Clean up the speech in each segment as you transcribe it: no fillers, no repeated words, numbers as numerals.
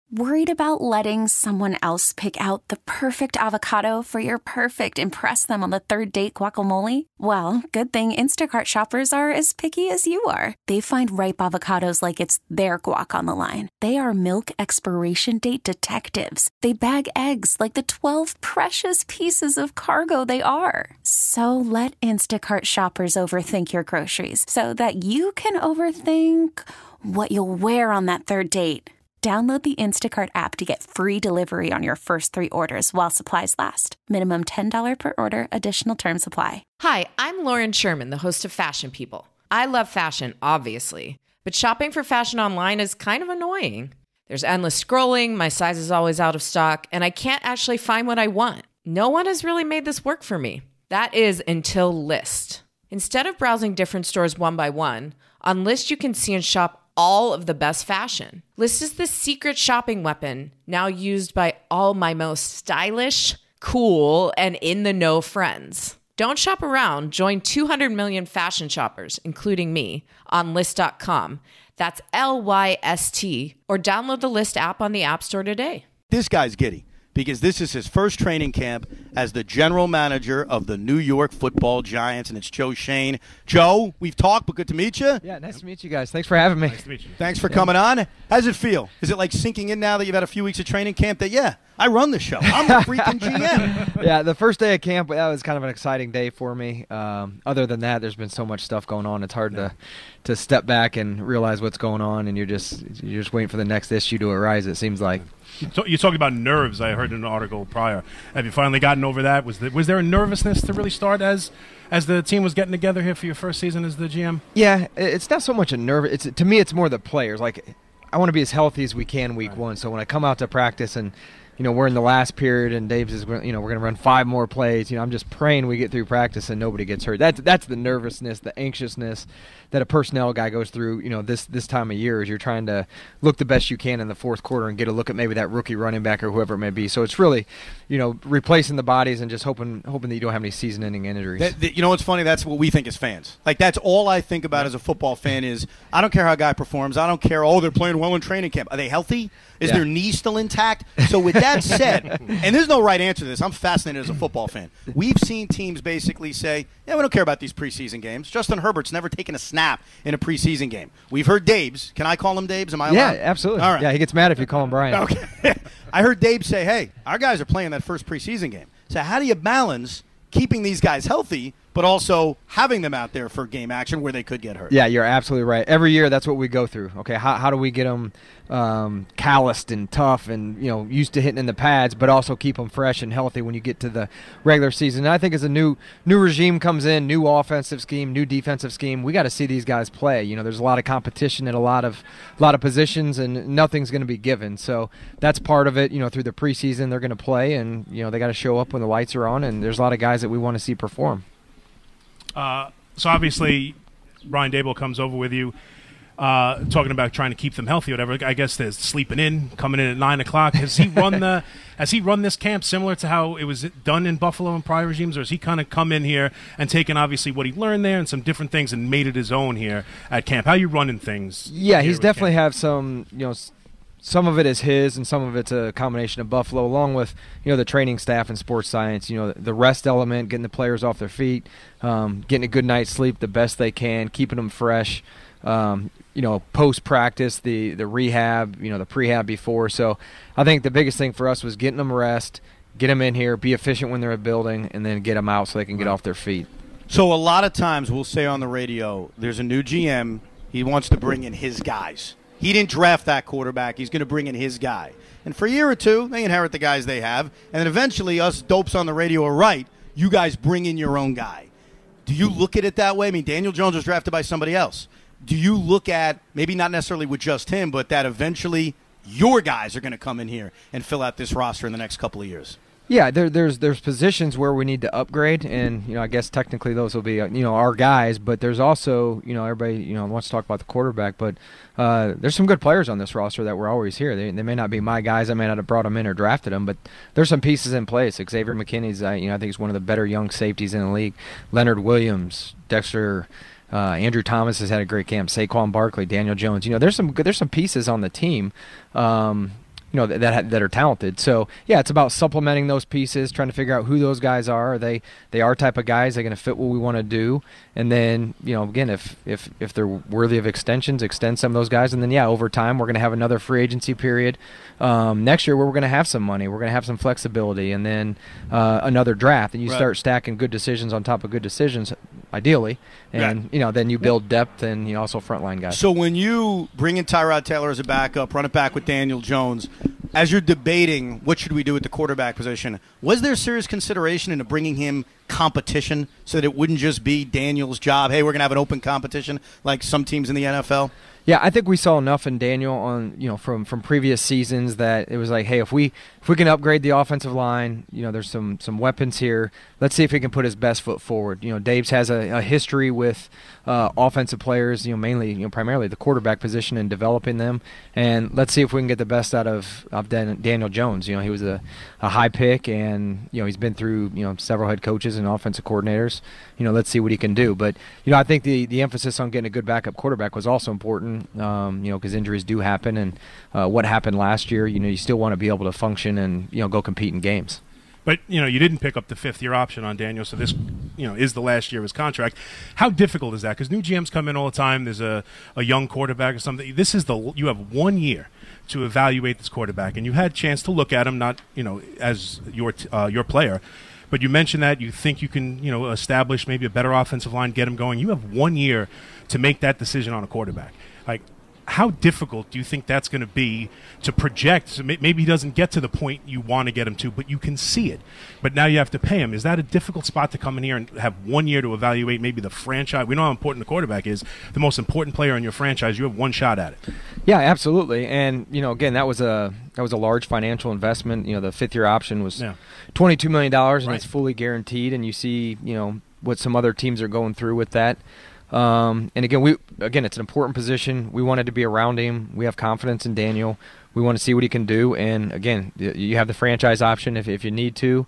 Worried about letting someone else pick out the perfect avocado for your perfect impress them on the third date guacamole? Well, good thing Instacart shoppers are as picky as you are. They find ripe avocados like it's their guac on the line. They are milk expiration date detectives. They bag eggs like the 12 precious pieces of cargo they are. So let Instacart shoppers overthink your groceries so that you can overthink what you'll wear on that third date. Download the Instacart app to get free delivery on your first 3 orders while supplies last. Minimum $10 per order. Additional terms apply. Hi, I'm Lauren Sherman, the host of Fashion People. I love fashion, obviously, but shopping for fashion online is kind of annoying. There's endless scrolling, my size is always out of stock, and I can't actually find what I want. No one has really made this work for me. That is until Lyst. Instead of browsing different stores one by one, on Lyst you can see and shop all of the best fashion. Lyst is the secret shopping weapon now used by all my most stylish, cool, and in-the-know friends. Don't shop around. Join 200 million fashion shoppers, including me, on Lyst.com. That's Lyst, or download the Lyst app on the App Store today. This guy's giddy because this is his first training camp as the general manager of the New York Football Giants, and it's Joe Schoen. Joe, we've talked, but good to meet you. Yeah, nice to meet you guys. Thanks for having me. Nice to meet you. Thanks for coming on. How does it feel? Is it like sinking in now that you've had a few weeks of training camp that, I run the show. I'm the freaking GM. Yeah, the first day of camp, that was kind of an exciting day for me. Other than that, there's been so much stuff going on. It's hard to step back and realize what's going on, and you're just waiting for the next issue to arise, it seems like. You're talking about nerves. I heard in an article prior. Have you finally gotten over that? Was there a nervousness to really start as the team was getting together here for your first season as the GM? Yeah, it's not so much a nerve. To me, it's more the players. Like, I want to be as healthy as we can week one. So when I come out to practice and we're in the last period and Dave's is, we're going to run 5 more plays. I'm just praying we get through practice and nobody gets hurt. That's the nervousness, the anxiousness that a personnel guy goes through, this time of year, as you're trying to look the best you can in the fourth quarter and get a look at maybe that rookie running back or whoever it may be. So it's really, replacing the bodies and just hoping that you don't have any season-ending injuries. You know what's funny? That's what we think as fans. Like, that's all I think about as a football fan is I don't care how a guy performs. I don't care, they're playing well in training camp. Are they healthy? Is their knee still intact? So with that said, and there's no right answer to this. I'm fascinated as a football fan. We've seen teams basically say, we don't care about these preseason games. Justin Herbert's never taken a snap in a preseason game. We've heard Dabes. Can I call him Dabes? Am I allowed? Yeah, absolutely. All right. Yeah, he gets mad if you call him Brian. Okay. I heard Dabes say, hey, our guys are playing that first preseason game. So how do you balance keeping these guys healthy but also having them out there for game action where they could get hurt? Yeah, you're absolutely right. Every year, that's what we go through. Okay, how do we get them calloused and tough and used to hitting in the pads, but also keep them fresh and healthy when you get to the regular season? And I think as a new regime comes in, new offensive scheme, new defensive scheme, we got to see these guys play. There's a lot of competition at a lot of positions, and nothing's going to be given. So that's part of it. Through the preseason, they're going to play, and they got to show up when the lights are on. And there's a lot of guys that we want to see perform. So obviously, Brian Daboll comes over with you, talking about trying to keep them healthy, or whatever. I guess there's sleeping in, coming in at 9 o'clock. Has he run this camp similar to how it was done in Buffalo in prior regimes, or has he kind of come in here and taken obviously what he learned there and some different things and made it his own here at camp? How are you running things? Yeah, he's definitely have some, some of it is his, and some of it's a combination of Buffalo, along with the training staff and sports science. The rest element, getting the players off their feet, getting a good night's sleep the best they can, keeping them fresh. Post practice, the rehab, the prehab before. So I think the biggest thing for us was getting them rest, get them in here, be efficient when they're at building, and then get them out so they can get off their feet. So a lot of times we'll say on the radio, there's a new GM. He wants to bring in his guys. He didn't draft that quarterback. He's going to bring in his guy. And for a year or two, they inherit the guys they have. And then eventually, us dopes on the radio are right. You guys bring in your own guy. Do you look at it that way? I mean, Daniel Jones was drafted by somebody else. Do you look at, maybe not necessarily with just him, but that eventually your guys are going to come in here and fill out this roster in the next couple of years? Yeah, there's positions where we need to upgrade, and I guess technically those will be our guys. But there's also everybody wants to talk about the quarterback, but there's some good players on this roster that were always here. They may not be my guys. I may not have brought them in or drafted them, but there's some pieces in place. Xavier McKinney's I think he's one of the better young safeties in the league. Leonard Williams, Dexter. Andrew Thomas has had a great camp. Saquon Barkley, Daniel Jones. There's some pieces on the team that are talented. So yeah, it's about supplementing those pieces, trying to figure out who those guys are. They are type of guys. They're going to fit what we want to do. And then again, if they're worthy of extensions, extend some of those guys. And then yeah, over time we're going to have another free agency period next year where we're going to have some money. We're going to have some flexibility, and then another draft. And you start stacking good decisions on top of good decisions, ideally. And then you build depth and also frontline guys. So when you bring in Tyrod Taylor as a backup, run it back with Daniel Jones, as you're debating what should we do with the quarterback position, was there serious consideration into bringing him competition so that it wouldn't just be Daniel's job? Hey, we're going to have an open competition like some teams in the NFL? Yeah, I think we saw enough in Daniel on from previous seasons that it was like, hey, if we can upgrade the offensive line, there's some weapons here. Let's see if he can put his best foot forward. Daves has a history with offensive players, mainly primarily the quarterback position and developing them. And let's see if we can get the best out of Daniel Jones. He was a high pick, and he's been through several head coaches and offensive coordinators. Let's see what he can do. But I think the emphasis on getting a good backup quarterback was also important. Because injuries do happen, and what happened last year, you still want to be able to function and go compete in games. But you didn't pick up the 5th-year option on Daniel, so this is the last year of his contract. How difficult is that? Because new GMs come in all the time. There's a young quarterback or something. You have 1 year to evaluate this quarterback, and you had a chance to look at him, not as your player. But you mentioned that you think you can establish maybe a better offensive line, get him going. You have 1 year to make that decision on a quarterback. Like, how difficult do you think that's going to be to project? So maybe he doesn't get to the point you want to get him to, but you can see it. But now you have to pay him. Is that a difficult spot to come in here and have 1 year to evaluate maybe the franchise? We know how important the quarterback is. The most important player in your franchise, you have one shot at it. Yeah, absolutely. And, again, that was a large financial investment. The 5th-year option was $22 million, and it's fully guaranteed. And you see, what some other teams are going through with that. And again, it's an important position. We wanted to be around him. We have confidence in Daniel. We want to see what he can do. And again, you have the franchise option if you need to,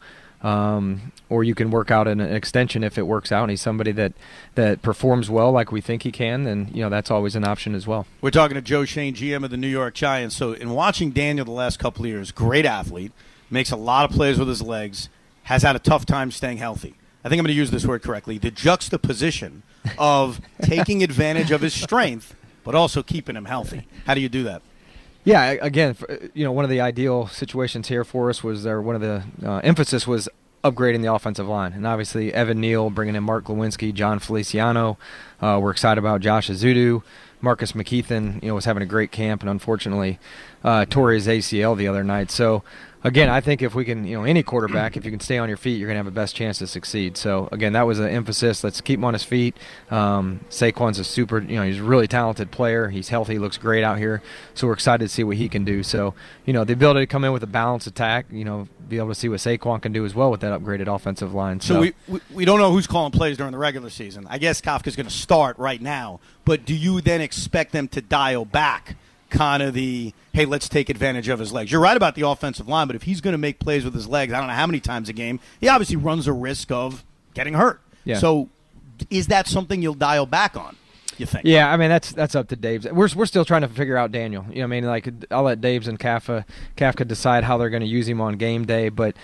or you can work out an extension if it works out. And he's somebody that performs well like we think he can. Then that's always an option as well. We're talking to Joe Schoen, GM of the New York Giants. So in watching Daniel the last couple of years, great athlete, makes a lot of plays with his legs, has had a tough time staying healthy. I think I'm going to use this word correctly. The juxtaposition of taking advantage of his strength, but also keeping him healthy. How do you do that? Yeah, again, one of the ideal situations here for us was one of the emphasis was upgrading the offensive line. And obviously Evan Neal, bringing in Mark Lewinsky, John Feliciano. We're excited about Josh Azudu. Marcus McKeithen, was having a great camp and unfortunately tore his ACL the other night. So, again, I think if we can, any quarterback, if you can stay on your feet, you're going to have the best chance to succeed. So, again, that was an emphasis. Let's keep him on his feet. Saquon's a super, he's a really talented player. He's healthy, looks great out here. So we're excited to see what he can do. So, the ability to come in with a balanced attack, be able to see what Saquon can do as well with that upgraded offensive line. So we don't know who's calling plays during the regular season. I guess Kafka's going to start right now. But do you then expect them to dial back kind of the, hey, let's take advantage of his legs? You're right about the offensive line, but if he's going to make plays with his legs, I don't know how many times a game, he obviously runs a risk of getting hurt. Yeah. So is that something you'll dial back on, you think? Yeah, I mean, that's up to Daves. We're still trying to figure out Daniel. I'll let Daves and Kafka decide how they're going to use him on game day, but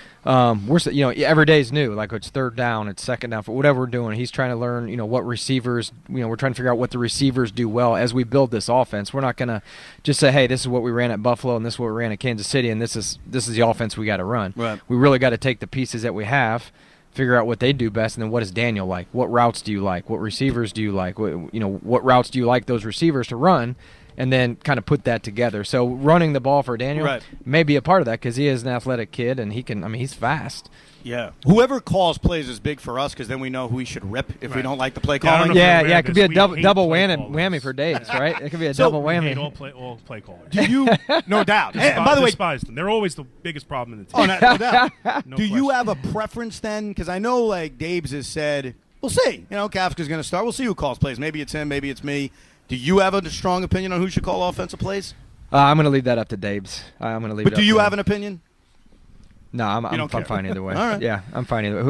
every day's new. Like, it's third down, it's second down, for whatever we're doing. He's trying to learn, what receivers, we're trying to figure out what the receivers do well as we build this offense. We're not going to just say, hey, this is what we ran at Buffalo and this is what we ran at Kansas City and this is the offense we got to run. Right. We really got to take the pieces that we have, figure out what they do best, and then what is Daniel like? What routes do you like? What receivers do you like? What routes do you like those receivers to run? And then kind of put that together. So running the ball for Daniel may be a part of that because he is an athletic kid and he's fast. Yeah. Whoever calls plays is big for us because then we know who we should rip if we don't like the play calling. Yeah, it could be a double whammy for Daves, right? It could be a double whammy. We hate all play callers. Do you? No doubt. And by the way, despise them. They're always the biggest problem in the team. No doubt. Do you have a preference then? Because I know Daves has said, we'll see. Kafka's going to start. We'll see who calls plays. Maybe it's him. Maybe it's me. Do you have a strong opinion on who should call offensive plays? I'm going to leave that up to Daves. I'm going to leave. But do you have an opinion? No, I'm fine either way. All right. Yeah, I'm fine either way.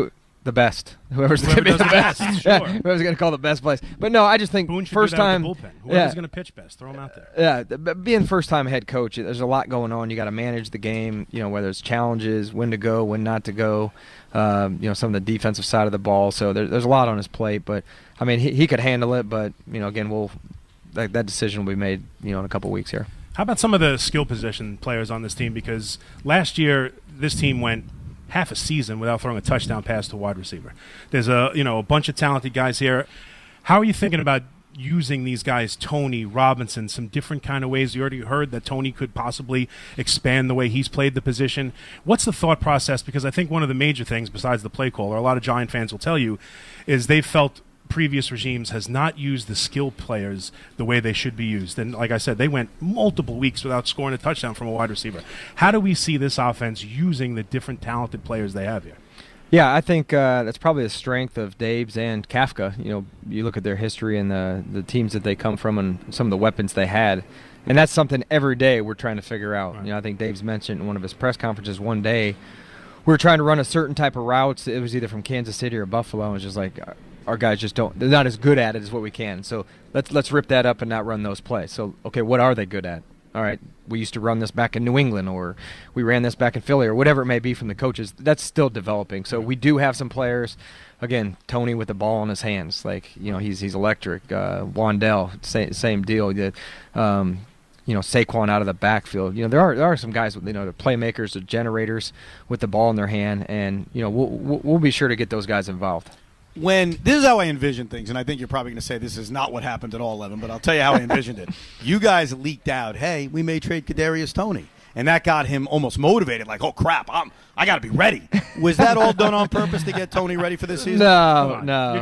the best. Whoever's Whoever going to be does the the best. best, Yeah, sure. whoever's going to call the best plays. But no, I just think Boone should first do that time. with the bullpen. Whoever's going to pitch best, throw him out there. Yeah, being first-time head coach, there's a lot going on. You got to manage the game. Whether it's challenges, when to go, when not to go. Some of the defensive side of the ball. So there's a lot on his plate. But I mean, he could handle it. But again, that decision will be made in a couple weeks here. How about some of the skill position players on this team? Because last year this team went half a season without throwing a touchdown pass to a wide receiver. There's a bunch of talented guys here. How are you thinking about using these guys, Tony, Robinson, some different kind of ways? You already heard that Tony could possibly expand the way he's played the position. What's the thought process? Because I think one of the major things, besides the play caller, a lot of Giant fans will tell you, is they've felt previous regimes has not used the skill players the way they should be used. And like I said, they went multiple weeks without scoring a touchdown from a wide receiver. How do we see this offense using the different talented players they have here? Yeah, I think that's probably the strength of Dave's and Kafka. You look at their history and the teams that they come from and some of the weapons they had. And that's something every day we're trying to figure out. Right. I think Dave's mentioned in one of his press conferences one day, we were trying to run a certain type of routes. It was either from Kansas City or Buffalo. And it was just like, our guys they're not as good at it as what we can. So let's rip that up and not run those plays. So, okay, what are they good at? All right, we used to run this back in New England, or we ran this back in Philly, or whatever it may be from the coaches. That's still developing. So we do have some players. Again, Tony with the ball in his hands, he's electric. Wandell, same deal. Saquon out of the backfield. There are some guys with the playmakers, the generators with the ball in their hand, and we'll be sure to get those guys involved. This is how I envision things, and I think you're probably going to say this is not what happened at all, Evan, but I'll tell you how I envisioned it. You guys leaked out, hey, we may trade Kadarius Toney, and that got him almost motivated, like, oh, crap, I got to be ready. Was that all done on purpose to get Toney ready for this season? No.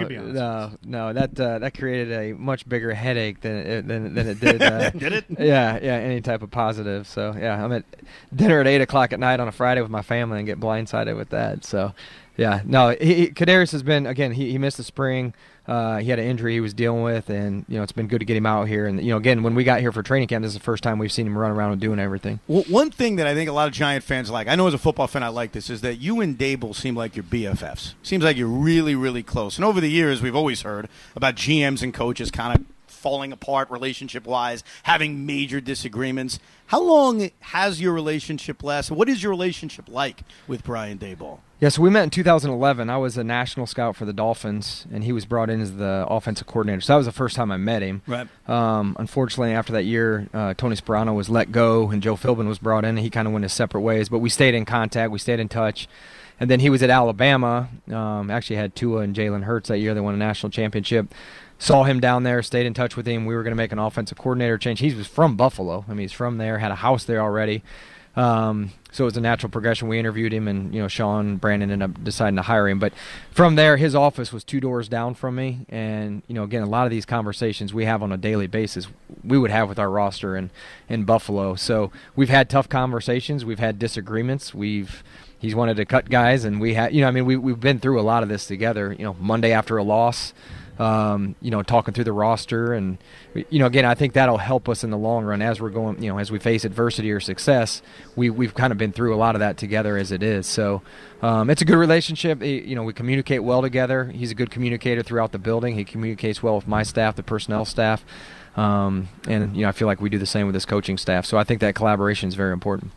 That created a much bigger headache than it did. Did it? Yeah, any type of positive. So, yeah, I'm at dinner at 8 o'clock at night on a Friday with my family and get blindsided with that, so... Yeah, no, Kadarius has been, again, he missed the spring. He had an injury he was dealing with, and, it's been good to get him out here. And, again, when we got here for training camp, this is the first time we've seen him run around and doing everything. Well, one thing that I think a lot of Giant fans like, I know as a football fan I like this, is that you and Dable seem like you're BFFs. Seems like you're really, really close. And over the years, we've always heard about GMs and coaches kind of falling apart relationship-wise, having major disagreements. How long has your relationship lasted? What is your relationship like with Brian Daboll? Yeah, so we met in 2011. I was a national scout for the Dolphins, and he was brought in as the offensive coordinator. So that was the first time I met him. Right. Unfortunately, after that year, Tony Sperano was let go, and Joe Philbin was brought in, and he kind of went his separate ways. But we stayed in contact. We stayed in touch. And then he was at Alabama. Actually had Tua and Jalen Hurts that year. They won a national championship. Saw him down there, stayed in touch with him. We were going to make an offensive coordinator change. He was from Buffalo. I mean, he's from there, had a house there already. So it was a natural progression. We interviewed him, and Sean and Brandon ended up deciding to hire him. But from there, his office was 2 doors down from me. And again, a lot of these conversations we have on a daily basis, we would have with our roster in Buffalo. So we've had tough conversations. We've had disagreements. He's wanted to cut guys, and we had we've been through a lot of this together. Monday after a loss. Talking through the roster, and again, I think that'll help us in the long run as we're going. As we face adversity or success, we've kind of been through a lot of that together as it is. So it's a good relationship. We communicate well together. He's a good communicator throughout the building. He communicates well with my staff, the personnel staff, and I feel like we do the same with his coaching staff. So I think that collaboration is very important.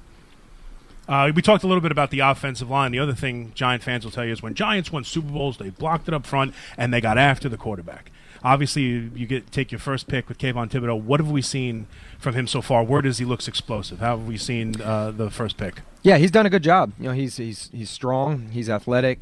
We talked a little bit about the offensive line. The other thing Giant fans will tell you is when Giants won Super Bowls, they blocked it up front, and they got after the quarterback. Obviously, you take your first pick with Kayvon Thibodeau. What have we seen from him so far? Where does he look explosive? How have we seen the first pick? Yeah, he's done a good job. He's strong. He's athletic.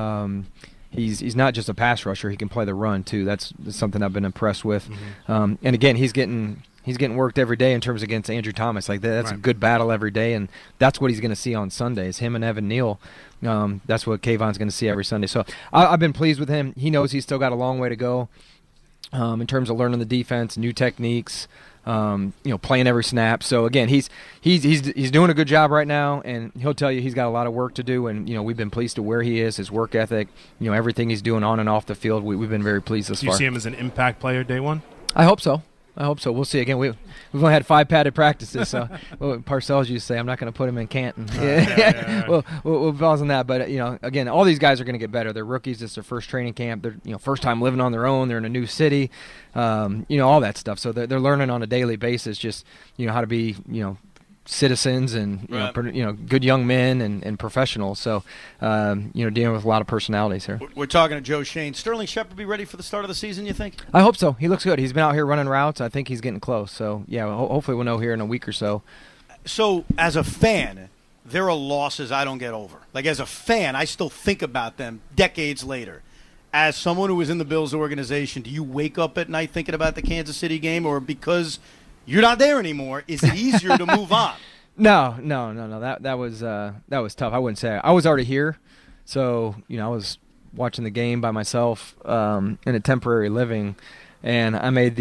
He's not just a pass rusher. He can play the run, too. That's something I've been impressed with. Mm-hmm. And, again, he's getting worked every day in terms against Andrew Thomas. Like that's right. A good battle every day, and that's what he's going to see on Sundays. Him and Evan Neal. That's what Kayvon's going to see every Sunday. So I've been pleased with him. He knows he's still got a long way to go in terms of learning the defense, new techniques, playing every snap. So again, he's doing a good job right now, and he'll tell you he's got a lot of work to do. And we've been pleased to where he is, his work ethic, everything he's doing on and off the field. We've been very pleased thus far. Do you see him as an impact player day one? I hope so. I hope so. We'll see. Again, we've only had 5 padded practices, so Parcells used to say, I'm not going to put him in Canton. Right. We'll pause on that. But, again, all these guys are going to get better. They're rookies. It's their first training camp. They're, first time living on their own. They're in a new city, all that stuff. So they're learning on a daily basis just, how to be, citizens and good young men and professionals. So dealing with a lot of personalities here. We're talking to Joe Schoen. Sterling Shepard be ready for the start of the season, you think? I hope so. He looks good. He's been out here running routes. I think he's getting close. So hopefully we'll know here in a week or so. So as a fan, there are losses I don't get over. Like as a fan, I still think about them decades later. As someone who was in the Bills organization, do you wake up at night thinking about the Kansas City game, or because you're not there anymore, is it easier to move on? No. That was tough. I wouldn't say. I was already here, so I was watching the game by myself in a temporary living, and I made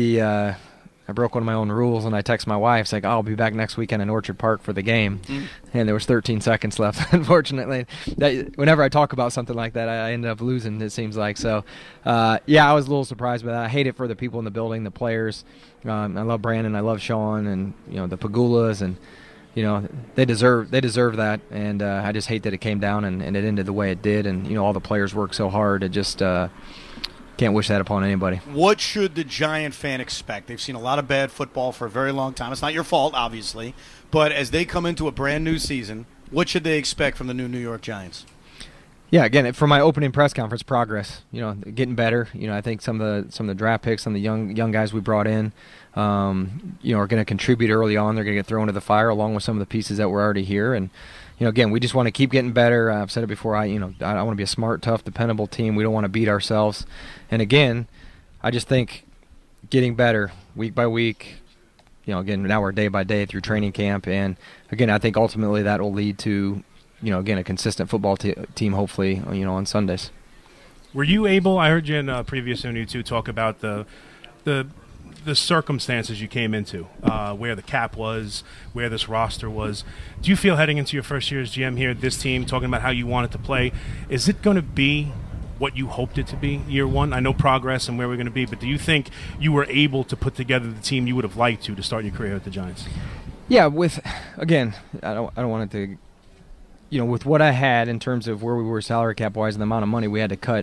I broke one of my own rules, and I text my wife, it's like, I'll be back next weekend in Orchard Park for the game, and there was 13 seconds left. Unfortunately, whenever I talk about something like that, I end up losing. It seems like so. I was a little surprised by that. I hate it for the people in the building, the players. I love Brandon, I love Sean, and the Pagulas, and they deserve that, and I just hate that it came down and it ended the way it did, and all the players worked so hard. It just can't wish that upon anybody. What should the Giant fan expect? They've seen a lot of bad football for a very long time. It's not your fault, obviously, but as they come into a brand new season, what should they expect from the new New York Giants? Yeah, again, for my opening press conference, progress. Getting better. I think some of the draft picks, some of the young guys we brought in, are going to contribute early on. They're going to get thrown to the fire along with some of the pieces that were already here. And again, we just want to keep getting better. I've said it before. I want to be a smart, tough, dependable team. We don't want to beat ourselves. And again, I just think getting better week by week. Again, now we're day by day through training camp, and again, I think ultimately that will lead to. Again, a consistent football team, hopefully, on Sundays. Were you able, I heard you in a previous interview, too, talk about the circumstances you came into, where the cap was, where this roster was. Do you feel heading into your first year as GM here, this team, talking about how you want it to play, is it going to be what you hoped it to be year one? I know progress and where we're going to be, but do you think you were able to put together the team you would have liked to start your career at the Giants? Yeah, again, I don't want it to... with what I had in terms of where we were salary cap-wise and the amount of money we had to cut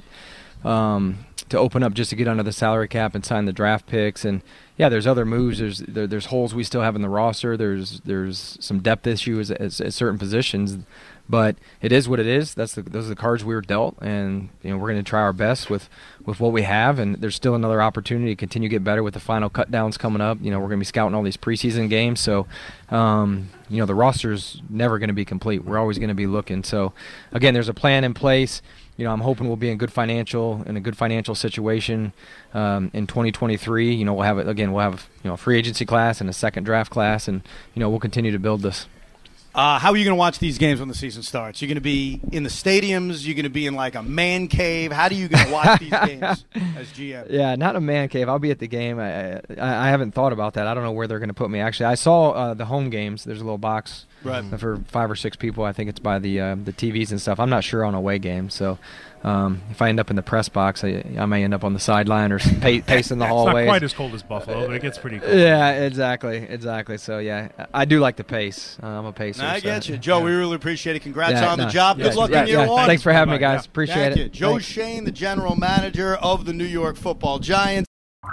to open up just to get under the salary cap and sign the draft picks. And, there's other moves. There's holes we still have in the roster. There's some depth issues at certain positions. But it is what it is. Those are the cards we were dealt. And, we're going to try our best with what we have. And there's still another opportunity to continue to get better with the final cut downs coming up. We're going to be scouting all these preseason games. So, the roster's never going to be complete. We're always going to be looking. So, again, there's a plan in place. I'm hoping we'll be in a good financial situation in 2023. We'll have a free agency class and a second draft class, and we'll continue to build this. How are you going to watch these games when the season starts? You're going to be in the stadiums? You're going to be in like a man cave? How are you going to watch these games as GM? Yeah, not a man cave. I'll be at the game. I haven't thought about that. I don't know where they're going to put me. Actually, I saw the home games. There's a little box for 5 or 6 people. I think it's by the TVs and stuff. I'm not sure on away games. So if I end up in the press box, I may end up on the sideline or pacing the hallways. It's not quite as cold as Buffalo, but it gets pretty cold. Yeah, exactly. So, I do like to pace. I'm a pacer. I get you. Joe, we really appreciate it. Congrats on the job. Good luck in year one. Thanks for having me, guys. Appreciate it. Joe Schoen, the general manager of the New York Football Giants.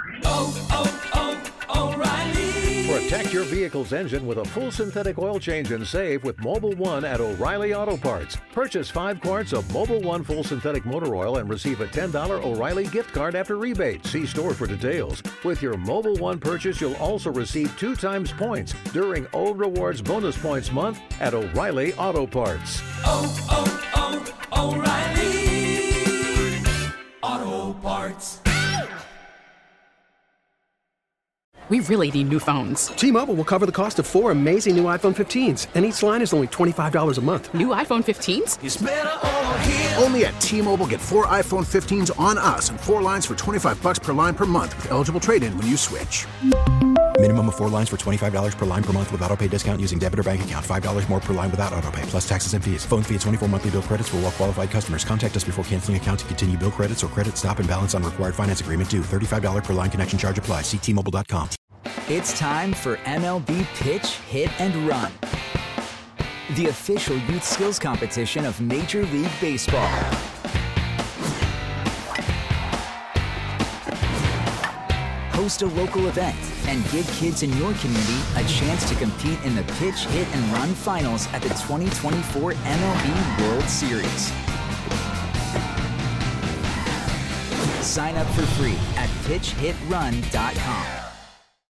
Protect your vehicle's engine with a full synthetic oil change and save with Mobil 1 at O'Reilly Auto Parts. Purchase 5 quarts of Mobil 1 full synthetic motor oil and receive a $10 O'Reilly gift card after rebate. See store for details. With your Mobil 1 purchase, you'll also receive 2 times points during Old Rewards Bonus Points Month at O'Reilly Auto Parts. O'Reilly Auto Parts. We really need new phones. T-Mobile will cover the cost of 4 amazing new iPhone 15s, and each line is only $25 a month. New iPhone 15s? It's better over here. Only at T-Mobile, get 4 iPhone 15s on us and 4 lines for $25 per line per month with eligible trade-in when you switch. Minimum of 4 lines for $25 per line per month with autopay discount using debit or bank account. $5 more per line without autopay, plus taxes and fees. Phone fee at 24 monthly bill credits for well-qualified customers. Contact us before canceling account to continue bill credits or credit stop and balance on required finance agreement due. $35 per line connection charge applies. See T-Mobile.com. It's time for MLB Pitch, Hit, and Run, the official youth skills competition of Major League Baseball. Host a local event and give kids in your community a chance to compete in the Pitch, Hit, and Run finals at the 2024 MLB World Series. Sign up for free at pitchhitrun.com.